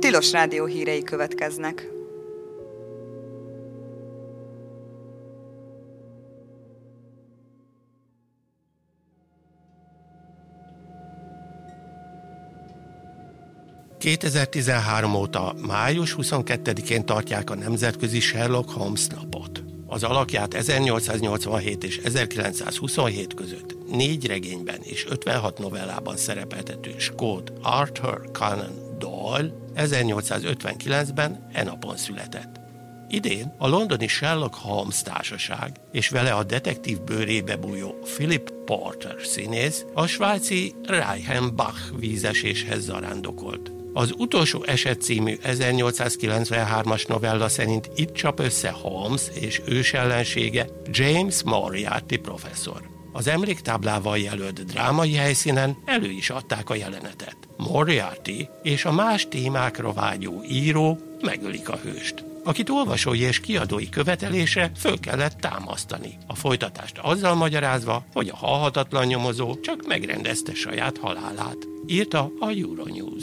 Tilos Rádió hírei következnek. ...2013 óta május 22-én tartják a nemzetközi Sherlock Holmes napot. Az alakját 1887 és 1927 között 4 regényben és 56 novellában szerepeltető skót Arthur Conan Doyle 1859-ben e napon született. Idén a londoni Sherlock Holmes társaság és vele a detektív bőrébe bújó Philip Porter színész a svájci Reichenbach vízeséshez zarándokolt. Az utolsó eset című 1893-as novella szerint itt csap össze Holmes és ősellensége James Moriarty professzor. Az emléktáblával jelölt drámai helyszínen elő is adták a jelenetet. Moriarty és a más témákra vágyó író megölik a hőst, akit olvasói és kiadói követelése föl kellett támasztani. A folytatást azzal magyarázva, hogy a halhatatlan nyomozó csak megrendezte saját halálát, írta a Euronews.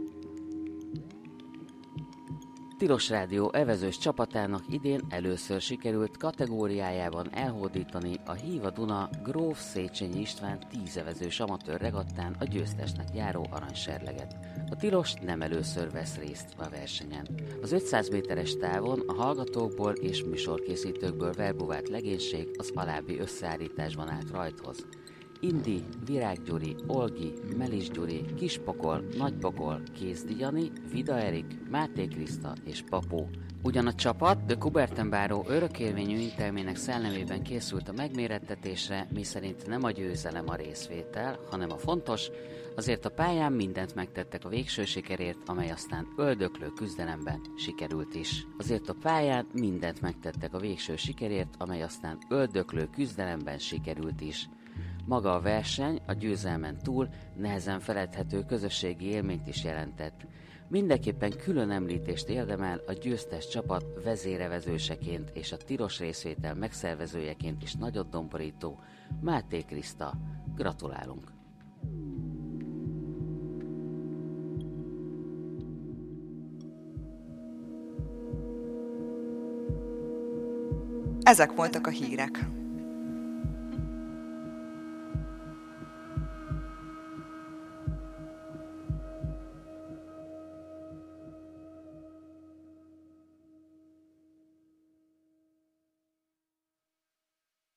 Tilos Rádió evezős csapatának idén először sikerült kategóriájában elhódítani a Híva Duna Gróf Széchenyi István 10 evezős amatőr regattán a győztesnek járó aranyserleget. A Tilos nem először vesz részt a versenyen. Az 500 méteres távon a hallgatókból és műsorkészítőkből verbuvált legénység az alábbi összeállításban állt rajthoz. Indi, Virág Gyuri, Olgi, Melis Gyuri, Kispokol, Nagypokol, Kézdi Jani, Vida Erik, Máté Kriszta és Papó. Ugyan a csapat de Kubertenbáró örökérvényű intelmének szellemében készült a megmérettetésre, miszerint nem a győzelem a részvétel, hanem a fontos, azért a pályán mindent megtettek a végső sikerért, amely aztán öldöklő küzdelemben sikerült is. Azért a pályán mindent megtettek a végső sikerért, amely aztán öldöklő küzdelemben sikerült is. Maga a verseny a győzelmen túl nehezen feledhető közösségi élményt is jelentett. Mindenképpen külön említést érdemel a győztes csapat vezérevezőseként és a tilos részvétel megszervezőjeként is nagyot domborító Máté Kriszta. Gratulálunk! Ezek voltak a hírek.